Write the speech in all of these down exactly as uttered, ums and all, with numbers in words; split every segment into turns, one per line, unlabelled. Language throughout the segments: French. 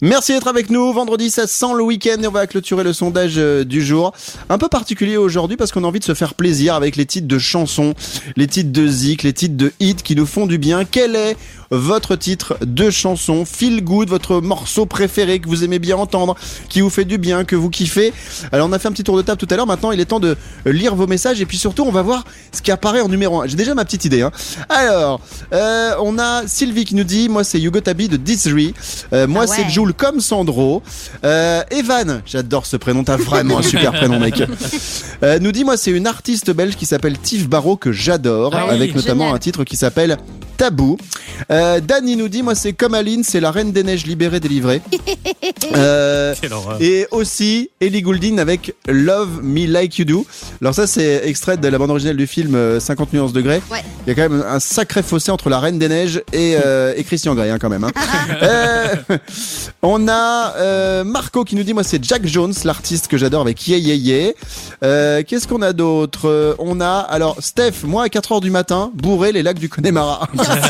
Merci d'être avec nous. Vendredi, ça sent le week-end et on va clôturer le sondage du jour. Un peu particulier aujourd'hui parce qu'on a envie de se faire plaisir avec les titres de chansons, les titres de zik, les titres de hits qui nous font du bien. Quel est votre titre de chanson feel good, votre morceau préféré que vous aimez bien entendre, qui vous fait du bien, que vous kiffez? Alors on a fait un petit tour de table tout à l'heure. Maintenant, il est temps de lire vos messages et puis surtout, on va voir ce qui apparaît en numéro un. J'ai déjà ma petite idée. Hein. Alors, euh, on a Sylvie qui nous dit, moi c'est You Gotta Be de Desiree. Euh, moi ah ouais. c'est Jules comme Sandro. Euh, Evan, j'adore ce prénom, t'as vraiment un super prénom mec. Euh, nous dit, moi c'est une artiste belge qui s'appelle Tiff Barrow que j'adore, ah oui, avec notamment génial. Un titre qui s'appelle Tabou. Euh, Dany nous dit, moi c'est comme Aline, c'est la Reine des Neiges libérée délivrée. euh, et aussi Ellie Goulding avec Love Me Like You Do. Alors ça c'est extrait de la bande originale du film cinquante nuances degrés. Ouais. Il y a quand même un sacré fossé entre la Reine des Neiges et, euh, et Christian Grey hein, quand même. Hein. euh, on a euh, Marco qui nous dit, moi c'est Jack Jones, l'artiste que j'adore avec Yeah Yeah Yeah. Euh, qu'est-ce qu'on a d'autre? euh, On a alors Steph, moi à quatre heures du matin, bourré les lacs du Connemara.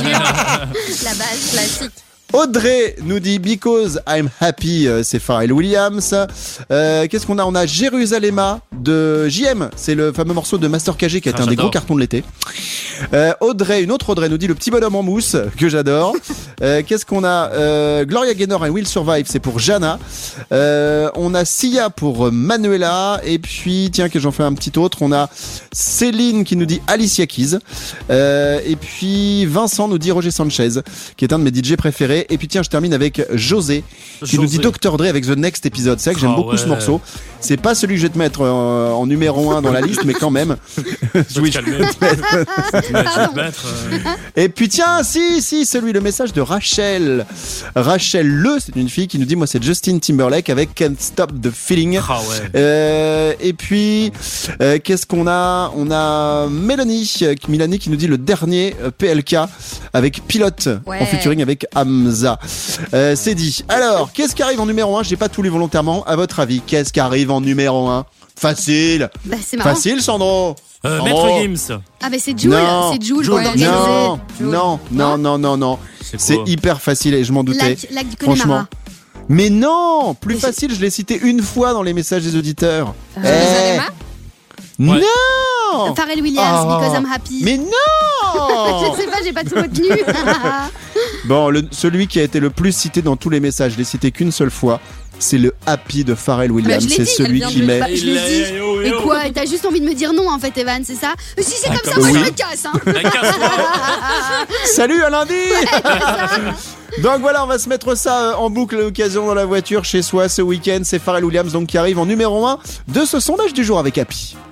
La base classique.
Audrey nous dit Because I'm Happy, euh, c'est Pharrell Williams. Euh, qu'est-ce qu'on a? On a Jérusalema de J M, c'est le fameux morceau de Master K G qui a été ah, un des gros cartons de l'été. Euh, Audrey, une autre Audrey nous dit le petit bonhomme en mousse que j'adore. Euh, qu'est-ce qu'on a? euh, Gloria Gaynor and Will Survive, c'est pour Jana. Euh, on a Sia pour Manuela. Et puis tiens que j'en fais un petit autre. On a Céline qui nous dit Alicia Keys. Euh, et puis Vincent nous dit Roger Sanchez, qui est un de mes D J préférés. Et puis tiens, je termine avec José qui
José.
nous dit docteur Dre avec The Next Episode. C'est vrai que j'aime oh, beaucoup ouais. ce morceau. C'est pas celui que je vais te mettre en, en numéro un dans la liste, mais quand même. Oui, je vais te mettre. Et puis tiens, si, si, celui, le message de Rachel. Rachel Le, c'est une fille qui nous dit, moi c'est Justin Timberlake avec Can't Stop the Feeling.
Oh, ouais.
euh, et puis, euh, qu'est-ce qu'on a? On a Mélanie, Mélanie qui nous dit le dernier P L K avec Pilote ouais. en featuring avec Hamza. Euh, c'est dit. Alors, qu'est-ce qui arrive en numéro un? J'ai pas tout lu volontairement. À votre avis, qu'est-ce qui arrive en numéro un? Facile.
Bah, c'est marrant.
Facile, Sandro.
Euh,
Sandro.
Maître Gims.
Ah, mais c'est Jules. C'est Jules.
Jules.
Ouais.
Non, non, non, non, non, non. C'est, c'est hyper facile et je m'en doutais.
Lac, lac du Connemara.
Mais non, plus mais facile, je... je l'ai cité une fois dans les messages des auditeurs.
Euh, hey.
Non. Ouais.
Pharrell Williams, oh. Because I'm Happy.
Mais non.
Je sais pas, j'ai pas tout retenu.
Bon, le, celui qui a été le plus cité dans tous les messages, je l'ai cité qu'une seule fois. C'est le Happy de Pharrell Williams. C'est
dit,
celui qui met.
Bah, je l'ai dit. Et quoi? T'as juste envie de me dire non en fait, Evan, c'est ça? Si c'est ah, comme ça, moi oui. je me casse. Hein.
Salut, à lundi. Ouais, donc voilà, on va se mettre ça en boucle à l'occasion dans la voiture, chez soi, ce week-end. C'est Pharrell Williams donc qui arrive en numéro un de ce sondage du jour avec Happy.